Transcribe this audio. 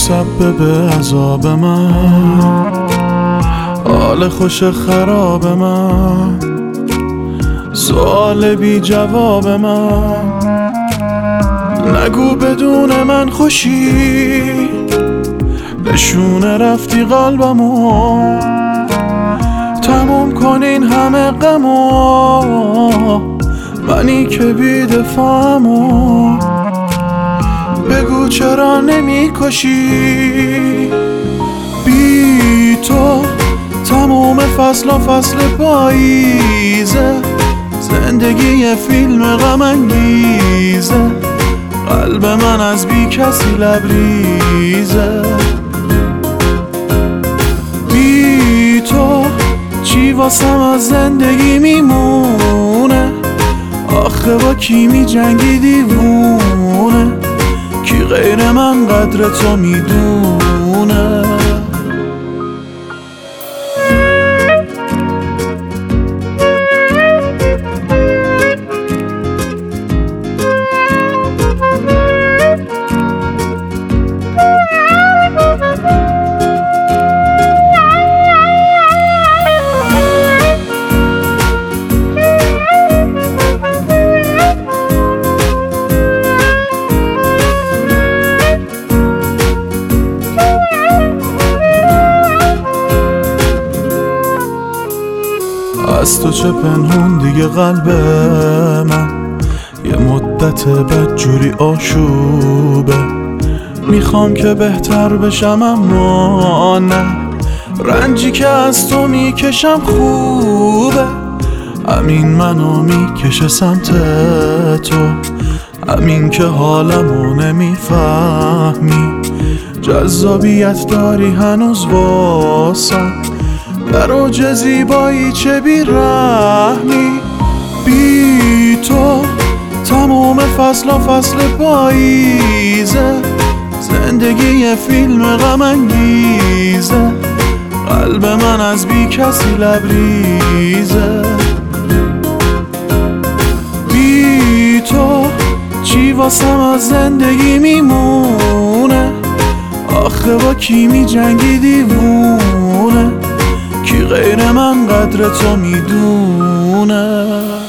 مسبب عذاب من، حال خوش خراب من، سوال بی جواب من. نگو بدون من خوشی، نشونه رفتی قلبمو، تموم کن این همه غمو، منی که بی دفاعمو. بگو چرا نمی کشی، بی تو تموم فصل و فصل پاییزه، زندگی یه فیلم غم انگیزه، قلب من از بی کسی لبریزه. بی تو چی واسم از زندگی میمونه، آخه با کی می جنگی دیوونه، کی غیر من قدر تو میدونه. از تو چه پنهون دیگه قلب من، یه مدت بدجوری آشوبه، میخوام که بهتر بشم اما نه، رنجی که از تو میکشم خوبه. همین منو میکشه سمت تو، همین که حالمو نمیفهمی، جذابیت داری هنوز واسم، در اوج زیبایی چه بی‌رحمی. بی تو تمام فصل و فصل پاییزه، زندگی یه فیلم غم انگیزه، قلب من از بی کسی لبریزه. بی تو چی واسم از زندگی میمونه، آخه با کی می جنگی دیوونه، کی غیر من قدر تو میدونه.